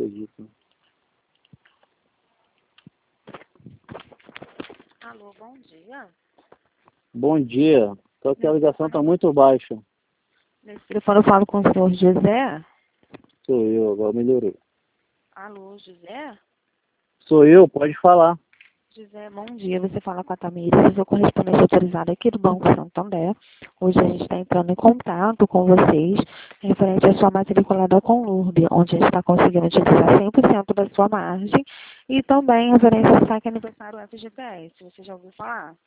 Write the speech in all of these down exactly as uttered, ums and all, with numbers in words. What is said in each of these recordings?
acredito. Alô, bom dia. Bom dia. Só que a ligação está muito baixa. Nesse telefone eu falo com o senhor José. Sou eu, agora melhorou. Alô, José? Sou eu, pode falar. José, bom dia. Você fala com a Tamires, eu sou correspondente autorizada aqui do Banco Santander. Hoje a gente está entrando em contato com vocês referente à sua matriculada com Lurb, onde a gente está conseguindo utilizar cem por cento da sua margem e também referente ao saque aniversário F G T S. Você já ouviu falar?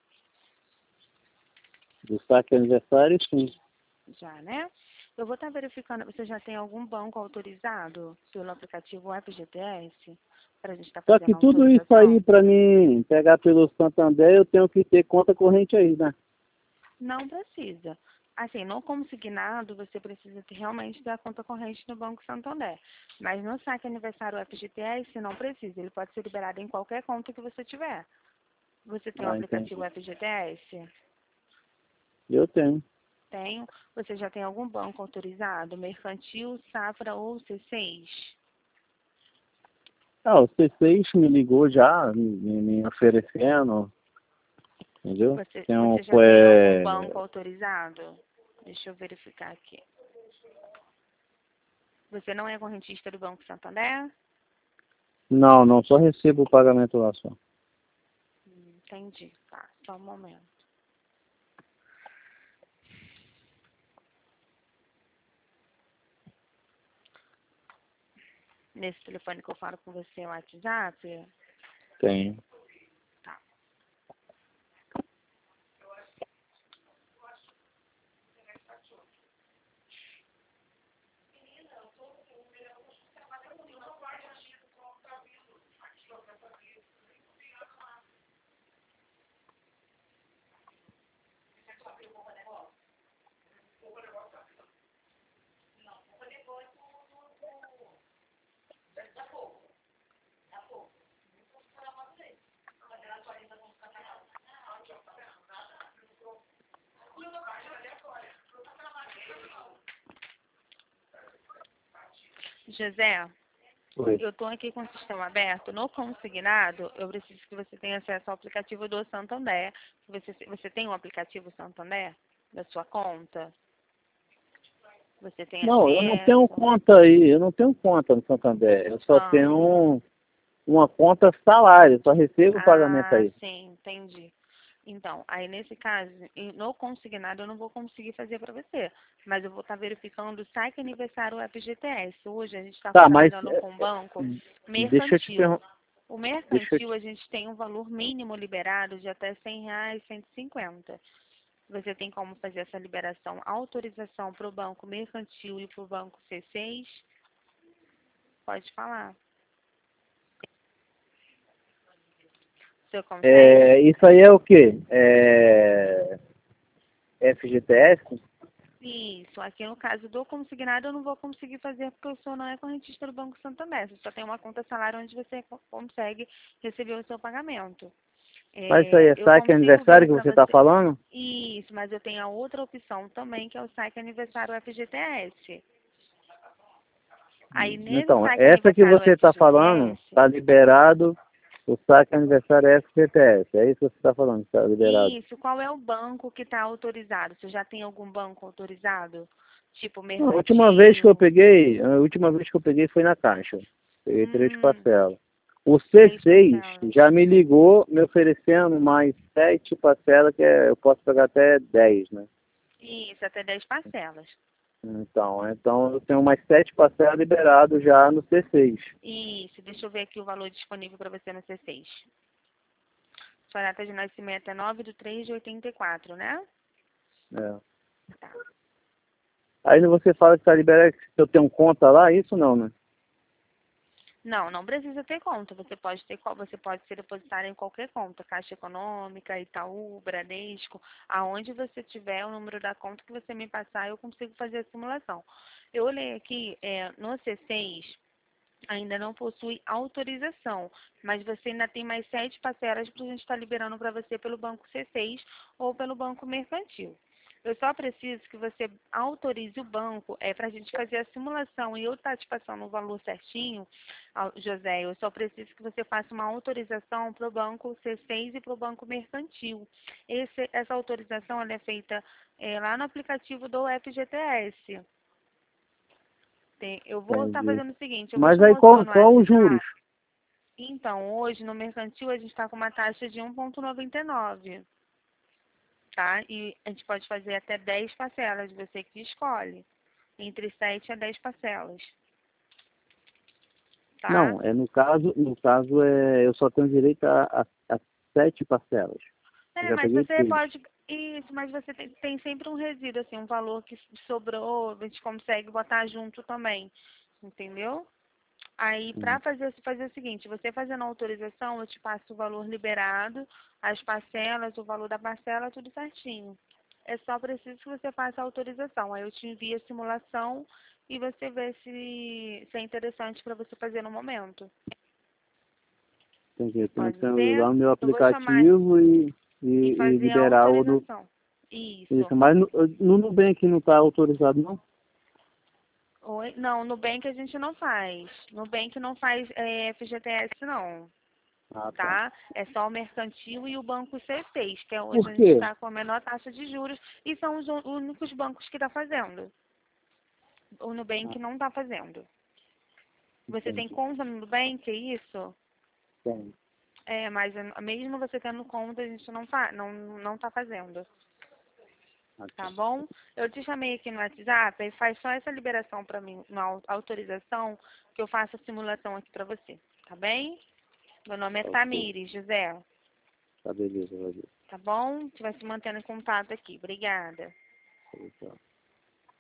Do saque aniversário, sim. Já, né? Eu vou estar verificando, você já tem algum banco autorizado pelo aplicativo F G T S? Para a gente estar Só fazendo que a tudo isso autorização? aí, para mim pegar pelo Santander, eu tenho que ter conta corrente aí, né? Não precisa. Assim, no consignado, você precisa ter, realmente ter a conta corrente no Banco Santander. Mas no saque aniversário F G T S, não precisa. Ele pode ser liberado em qualquer conta que você tiver. Você tem o Ah, entendi. aplicativo F G T S? Eu tenho. Tenho. Você já tem algum banco autorizado? Mercantil, Safra ou C seis? Ah, o C seis me ligou já, me, me oferecendo, entendeu? Você, Tem um, você já tem algum é... banco autorizado? Deixa eu verificar aqui. Você não é correntista do Banco Santander? Não, não, só recebo o pagamento lá só. Hum, entendi. Tá, só um momento. Nesse telefone que eu falo com você, o WhatsApp? Tenho. Tá. José, Oi. eu estou aqui com o sistema aberto. No consignado, eu preciso que você tenha acesso ao aplicativo do Santander. Você, você tem um aplicativo Santander da sua conta? Você tem Não, eu não tenho acesso? conta aí, eu não tenho conta no Santander. Eu só Ah, tenho um, uma conta salário, só recebo o pagamento ah, aí. sim, entendi. Então, aí nesse caso, em- no consignado eu não vou conseguir fazer para você, mas eu vou estar verificando o saque aniversário F G T S. Hoje a gente está Tá, mas trabalhando é, com o banco deixa eu te mercantil. perguntar. O Deixa eu mercantil te... a gente tem um valor mínimo liberado de até cem reais, cento e cinquenta. Você tem como fazer essa liberação, autorização para o banco mercantil e para o banco C seis? Pode falar. Você consegue? É, isso aí é o quê? É F G T S? Isso, aqui no caso do consignado eu não vou conseguir fazer porque o senhor não é correntista do Banco Santander. Você só tem uma conta salário onde você co- consegue receber o seu pagamento. Mas isso aí É, é eu saque consigo aniversário ver que para você está você. falando? Isso, mas eu tenho a outra opção também, que é o saque aniversário F G T S. Aí nesse Então, saque essa que aniversário você está falando, F G T S, está liberado, o saque aniversário é F G T S. É isso que você está falando, está liberado. isso, qual é o banco que está autorizado? Você já tem algum banco autorizado? Tipo A última vez que eu mercantil? peguei, a última vez que eu peguei foi na Caixa. Peguei três Hum, parcelas. O C três seis parcelas. já me ligou me oferecendo mais sete parcelas, que é, eu posso pegar até dez, né? Isso, até dez parcelas. Então, então eu tenho mais sete parcelas liberadas já no C seis. Isso, deixa eu ver aqui o valor disponível para você no C seis. Sua data de nascimento é nove de três de oitenta e quatro, né? É. Tá. Aí você fala que está liberado, que eu tenho conta lá, isso não, né? Não, não precisa ter conta. Você pode ter, co- você pode ser depositário em qualquer conta, Caixa Econômica, Itaú, Bradesco, aonde você tiver o número da conta que você me passar, eu consigo fazer a simulação. Eu olhei aqui, é, no C seis ainda não possui autorização, mas você ainda tem mais sete parcelas para a gente estar liberando para você pelo Banco C seis ou pelo Banco Mercantil. Eu só preciso que você autorize o banco é, para a gente fazer a simulação e eu estar te passando o valor certinho, ah, José, eu só preciso que você faça uma autorização para o banco C seis e para o banco mercantil. Esse, essa autorização ela é feita é, lá no aplicativo do F G T S. Tem- eu vou estar Entendi. fazendo o seguinte, eu vou te Mas aí qual, mostrando no qual os juros? WhatsApp. Então, hoje no mercantil a gente está com uma taxa de um vírgula noventa e nove, tá? E a gente pode fazer até dez parcelas, você que escolhe, entre sete a dez parcelas, tá? Não, é no caso, no caso é, eu só tenho direito a, a, a sete parcelas. Eu É, já mas peguei você seis. pode, isso, mas você tem, tem sempre um resíduo, assim, um valor que sobrou, a gente consegue botar junto também, entendeu? Aí, para Hum, fazer, fazer o seguinte, você fazendo a autorização, eu te passo o valor liberado, as parcelas, o valor da parcela, tudo certinho. É só preciso que você faça a autorização. Aí eu te envio a simulação e você vê se, se é interessante para você fazer no momento. entendi. Eu tenho Pode que ir lá ser? no meu Eu vou chamar aplicativo e, e, e e fazer a liberar o do. autorização. Isso. Isso, mas no, no Nubank não está autorizado, não? Oi? Não, no Nubank a gente não faz. No Nubank não faz é, F G T S, não. Ah, tá. Tá? É só o mercantil e o banco C seis, que é hoje Por a gente quê? está com a menor taxa de juros e são os ú- únicos bancos que está fazendo. O Ah, Nubank não está fazendo. Você tem entendi. conta no Nubank, é isso? Tem. É, mas a- mesmo você tendo conta, a gente não fa não não está fazendo. Ah, Tá tá. bom? Eu te chamei aqui no WhatsApp e faz só essa liberação para mim, na au- autorização, que eu faço a simulação aqui para você. Tá bem? Meu nome é Ok. Tamires, José. Tá, beleza, valeu. Tá bom? A gente vai se mantendo em contato aqui. Obrigada. Tchau.